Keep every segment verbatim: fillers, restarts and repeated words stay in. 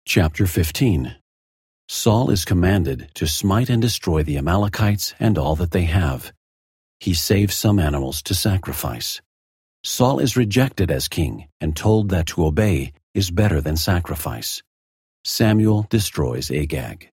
Chapter fifteen. Saul is commanded to smite and destroy the Amalekites and all that they have. He saves some animals to sacrifice. Saul is rejected as king and told that to obey is better than sacrifice. Samuel destroys Agag.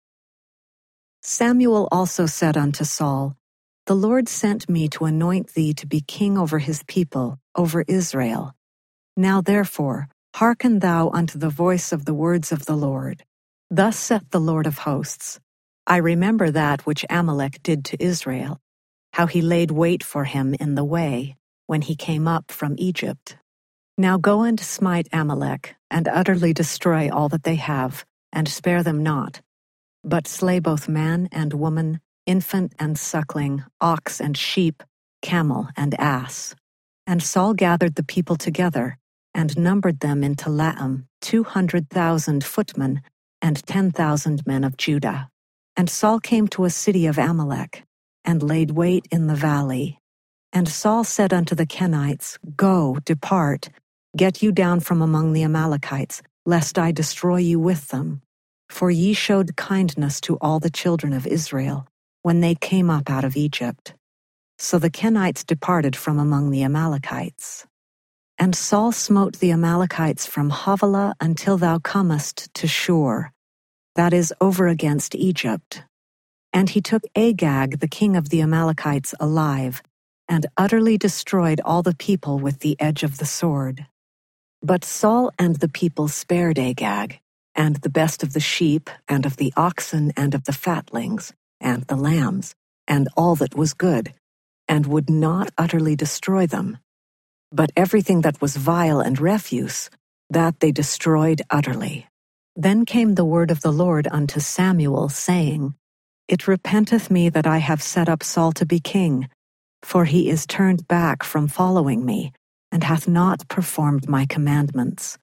Samuel also said unto Saul, The Lord sent me to anoint thee to be king over his people, over Israel. Now therefore, hearken thou unto the voice of the words of the Lord. Thus saith the Lord of hosts, I remember that which Amalek did to Israel, how he laid wait for him in the way, when he came up from Egypt. Now go and smite Amalek, and utterly destroy all that they have, and spare them not, but slay both man and woman, infant and suckling, ox and sheep, camel and ass. And Saul gathered the people together, and numbered them in Telaim, two hundred thousand footmen, and ten thousand men of Judah. And Saul came to a city of Amalek, and laid wait in the valley. And Saul said unto the Kenites, Go, depart, get you down from among the Amalekites, lest I destroy you with them. For ye showed kindness to all the children of Israel, when they came up out of Egypt. So the Kenites departed from among the Amalekites. And Saul smote the Amalekites from Havilah until thou comest to Shur, that is, over against Egypt. And he took Agag the king of the Amalekites alive, and utterly destroyed all the people with the edge of the sword. But Saul and the people spared Agag, and the best of the sheep, and of the oxen, and of the fatlings, and the lambs, and all that was good, and would not utterly destroy them. But everything that was vile and refuse, that they destroyed utterly. Then came the word of the Lord unto Samuel, saying, It repenteth me that I have set up Saul to be king, for he is turned back from following me, and hath not performed my commandments.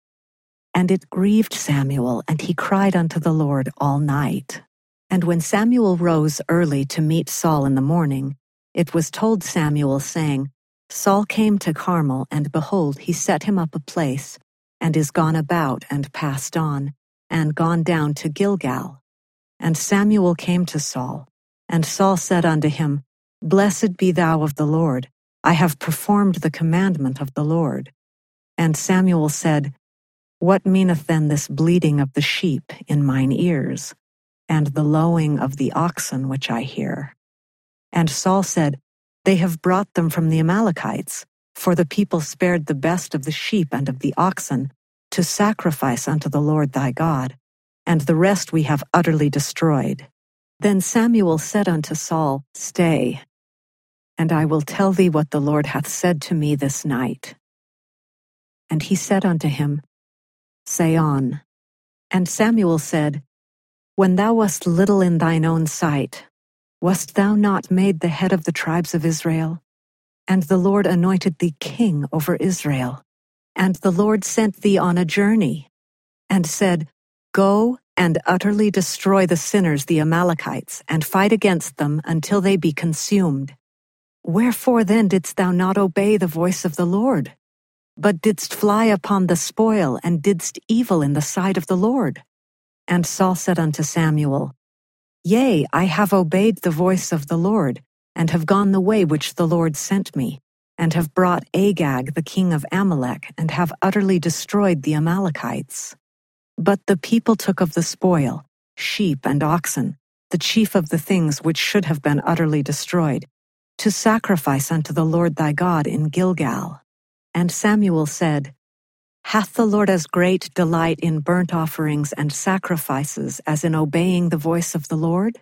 And it grieved Samuel, and he cried unto the Lord all night. And when Samuel rose early to meet Saul in the morning, it was told Samuel, saying, Saul came to Carmel, and behold, he set him up a place, and is gone about, and passed on, and gone down to Gilgal. And Samuel came to Saul, and Saul said unto him, Blessed be thou of the Lord, I have performed the commandment of the Lord. And Samuel said, What meaneth then this bleating of the sheep in mine ears, and the lowing of the oxen which I hear? And Saul said, They have brought them from the Amalekites, for the people spared the best of the sheep and of the oxen, to sacrifice unto the Lord thy God, and the rest we have utterly destroyed. Then Samuel said unto Saul, Stay, and I will tell thee what the Lord hath said to me this night. And he said unto him, Say on. And Samuel said, When thou wast little in thine own sight, wast thou not made the head of the tribes of Israel? And the Lord anointed thee king over Israel. And the Lord sent thee on a journey, and said, Go and utterly destroy the sinners the Amalekites, and fight against them until they be consumed. Wherefore then didst thou not obey the voice of the Lord, but didst fly upon the spoil, and didst evil in the sight of the Lord? And Saul said unto Samuel, Yea, I have obeyed the voice of the Lord, and have gone the way which the Lord sent me, and have brought Agag the king of Amalek, and have utterly destroyed the Amalekites. But the people took of the spoil, sheep and oxen, the chief of the things which should have been utterly destroyed, to sacrifice unto the Lord thy God in Gilgal. And Samuel said, Hath the Lord as great delight in burnt offerings and sacrifices as in obeying the voice of the Lord?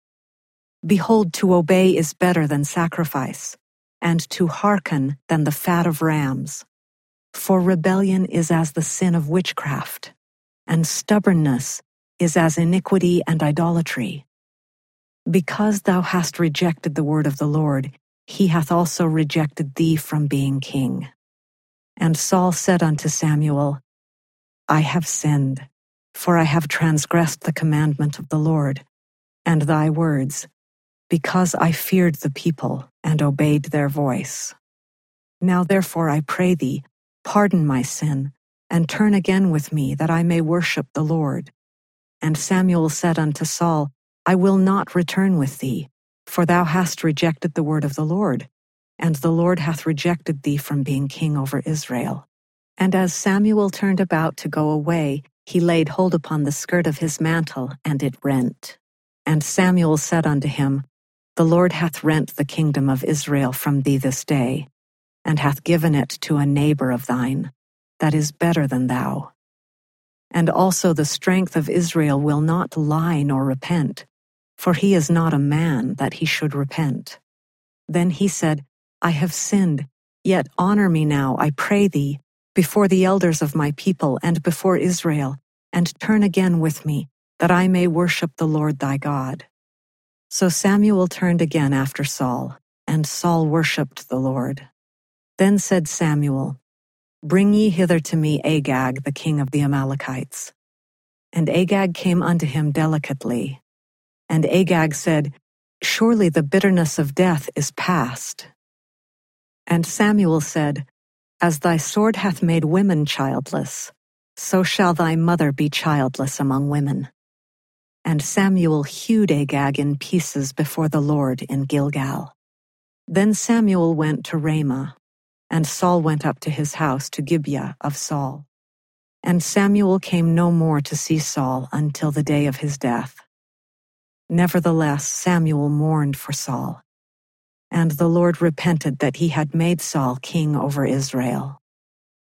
Behold, to obey is better than sacrifice, and to hearken than the fat of rams. For rebellion is as the sin of witchcraft, and stubbornness is as iniquity and idolatry. Because thou hast rejected the word of the Lord, he hath also rejected thee from being king. And Saul said unto Samuel, I have sinned, for I have transgressed the commandment of the Lord, and thy words, because I feared the people, and obeyed their voice. Now therefore I pray thee, pardon my sin, and turn again with me, that I may worship the Lord. And Samuel said unto Saul, I will not return with thee, for thou hast rejected the word of the Lord, and the Lord hath rejected thee from being king over Israel. And as Samuel turned about to go away, he laid hold upon the skirt of his mantle, and it rent. And Samuel said unto him, The Lord hath rent the kingdom of Israel from thee this day, and hath given it to a neighbor of thine, that is better than thou. And also the strength of Israel will not lie nor repent, for he is not a man that he should repent. Then he said, I have sinned, yet honor me now, I pray thee, before the elders of my people and before Israel, and turn again with me, that I may worship the Lord thy God. So Samuel turned again after Saul, and Saul worshipped the Lord. Then said Samuel, Bring ye hither to me Agag, the king of the Amalekites. And Agag came unto him delicately. And Agag said, Surely the bitterness of death is past. And Samuel said, As thy sword hath made women childless, so shall thy mother be childless among women. And Samuel hewed Agag in pieces before the Lord in Gilgal. Then Samuel went to Ramah, and Saul went up to his house to Gibeah of Saul. And Samuel came no more to see Saul until the day of his death. Nevertheless, Samuel mourned for Saul, and the Lord repented that he had made Saul king over Israel.